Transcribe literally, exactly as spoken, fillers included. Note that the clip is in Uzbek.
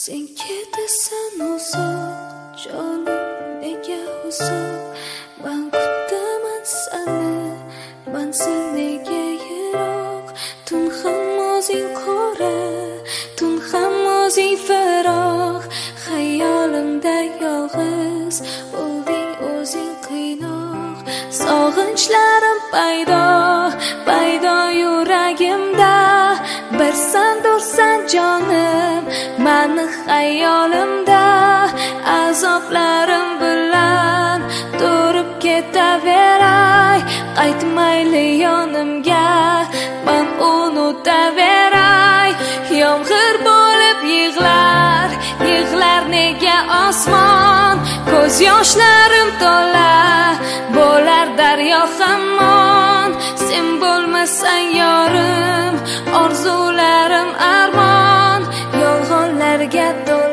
Sen ketasan uzoq, jonim nega uzoq? Man kutaman seni, man sen nega yiroq? Tun ham o'zing qora, tun ham o'zing firoq. Xayolimda yolg'iz bo'lding o'zing qiynoq. Sog'inchlarim paydo, paydo yuragimda. Bir san dursan jonim, mani xayolimda. Azoblarim bilan turib ketaveray. Qaytmayli yonimga, men unutaveray. Yomg'ir bo'lib yig'lar, yig'lar nega osmon? Ko'z yoshlarim to'la, bo'lar daryo hamon. Sen bo'lmasang yorim, orzularim armon. Yolg'onlarga to'la